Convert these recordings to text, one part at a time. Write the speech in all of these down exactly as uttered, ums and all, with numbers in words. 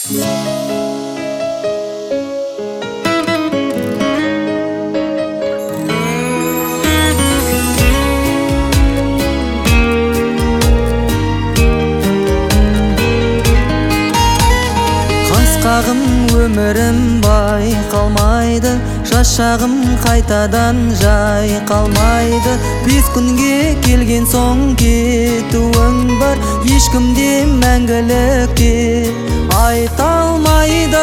Қасқағым өмірім байқалмайды, жас шағым қайтадан жай қалмайды. Бес күнге келген соң кетуің бар, ешкімде мәңгілікке айта алмайды.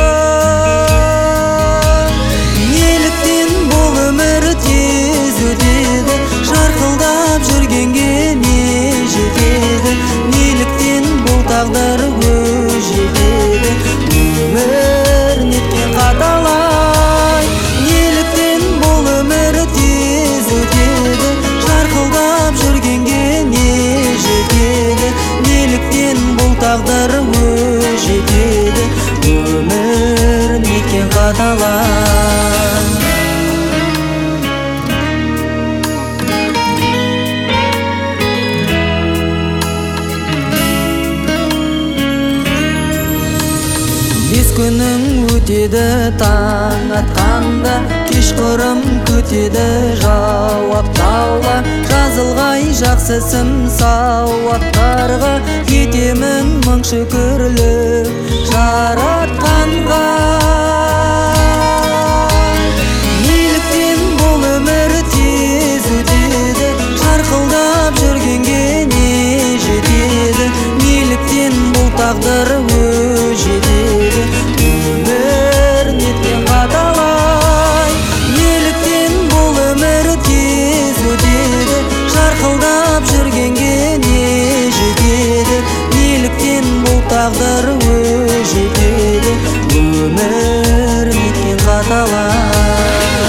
Неліктен бұл өмір тез өтеді, жарқылдап жүргенге не жетеді? Неліктен бұл тағдыр өз жетеді? Өмір неткен қаталай, неліктен бұл өмір тез өтеді, жарқылдап жүргенге не жетеді? Неліктен бұл тағдыр өз жетеді? Өмір неткен қаталай. Бес күнің өтеді таң атқанда, кешқұрым күтеді жауап таула. Жазылғай жақсысым сауаптарға, етемін мың шүкірлік жаратқанға. Неліктен бұл өмір тез өтеді, жарқылдап жүргенге не жетеді? Неліктен бұл тағдыр өз жетеді? Өмір неткен қаталай, неліктен бұл өмір тез өтеді, жарқылдап жүргенге не жетеді? Неліктен бұл тағдыр өз жетеді? Өмір неткен қаталай.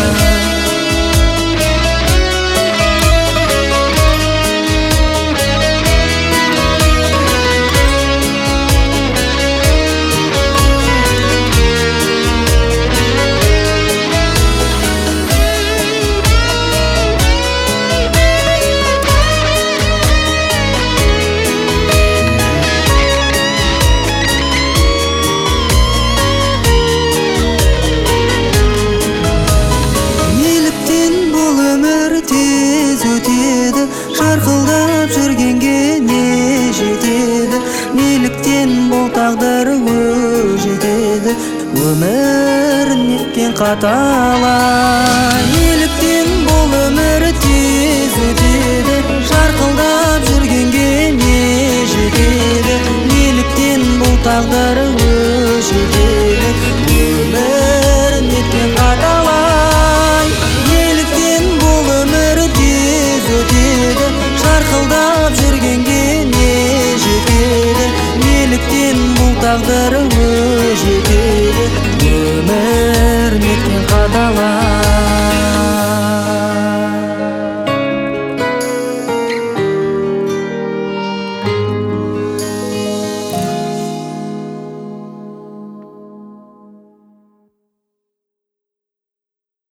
Жарқылдап жүргенге не жетеді? Неліктен бұл тағдыр өз жетеді? Өмір неткен қаталай, неліктен бұл өмір тез өтеді, жарқылдап жүргенге не жетеді? Неліктен бұл тағдыр өз жетеді?